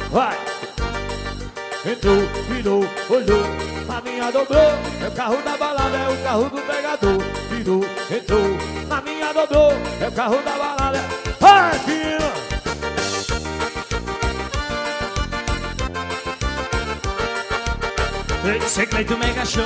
Vai! Entrou, virou, olhou, na minha dobrou. É o carro da balada, é o carro do pegador. Virou, entrou, na minha dobrou. É o carro da balada. Vai, filho! Secreto Mega Show.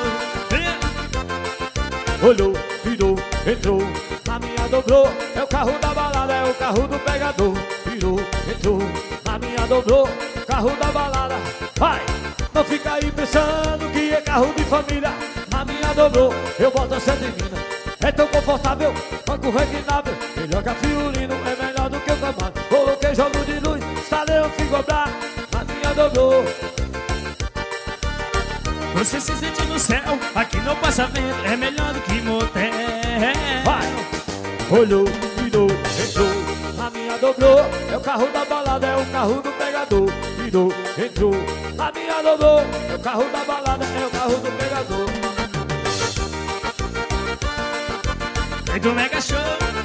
Olhou, virou, entrou, na minha dobrou. É o carro da balada, é o carro do pegador. Virou, entrou, na minha dobrou. Carro da balada, vai! Não fica aí pensando que é carro de família. Na minha dobrou, eu boto a sete mina. É tão confortável, banco reclinável. Melhor que a Fiorino, é melhor do que o Camaro. Coloquei jogo de luz, instalei um frigobar. Na minha dobrou. Você se sente no céu, aqui no passamento é melhor do que motel. Vai! Olhou, virou, entrou, na minha dobrou. É o carro da balada, é o carro do pegador. Virou, entrou, na minha dobrou. É o carro da balada, é o carro do pegador. Vem do Mega Show.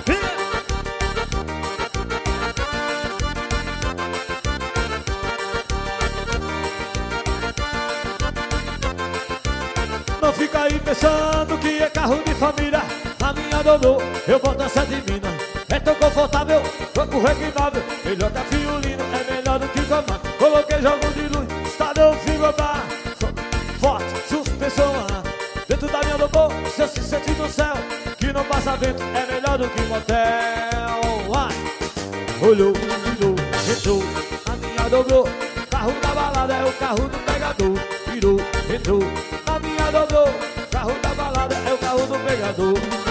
Não fica aí pensando que é carro de família. Na minha dobrou, eu boto a sete mina. É tão confortável, banco reclinável. Melhor que a Fiorino, é melhor do que o Camaro. Coloquei jogo de luz, instalei um frigobar. Forte, suspensão lá. Dentro da minha dobrou, você se sente no céu. Que não passa vento, é melhor do que motel. Vai! Olhou, virou, entrou, na minha dobrou. Carro da balada é o carro do pegador. Virou, entrou, na minha dobrou. Carro da balada é o carro do pegador.